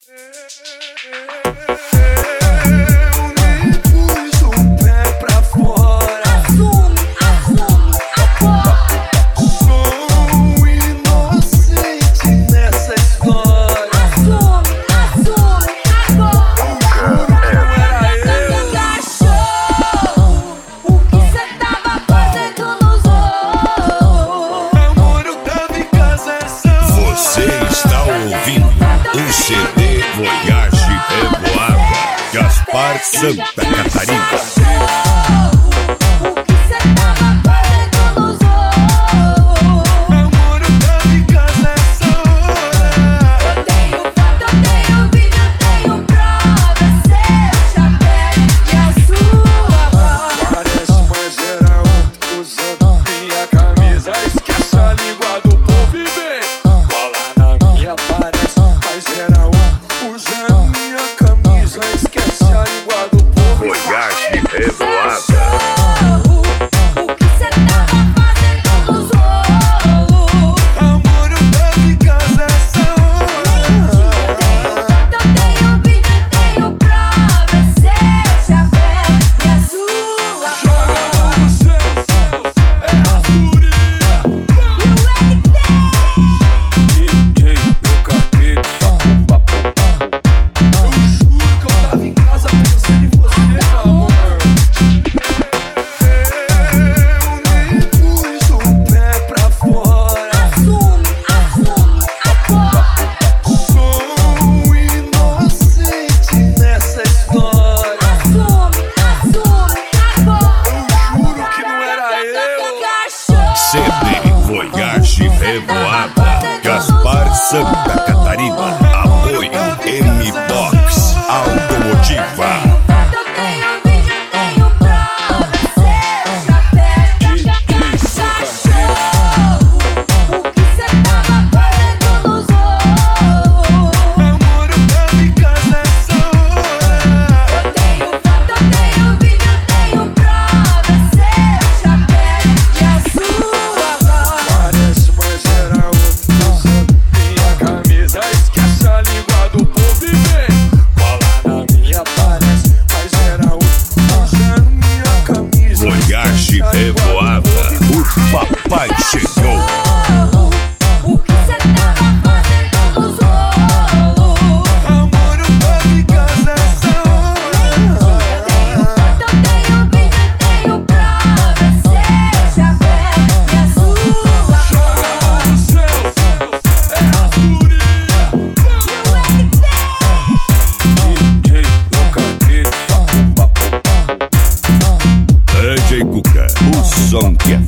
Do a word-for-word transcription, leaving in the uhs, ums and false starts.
O C D Voyage Revoada, Gaspar Santa Catarina. C D Voyage Revoada, Gaspar Santa Catarina. Apoio M-Box Automotiva. Revoada, o papai chegou. O que cê tava fazendo nos outros? Amor, eu tava em casa essa hora. Eu tenho foto, eu tenho vídeo, tenho prova. Seja velho e a sua Joga no céu, é a furia. D J D J Cuca, o som que é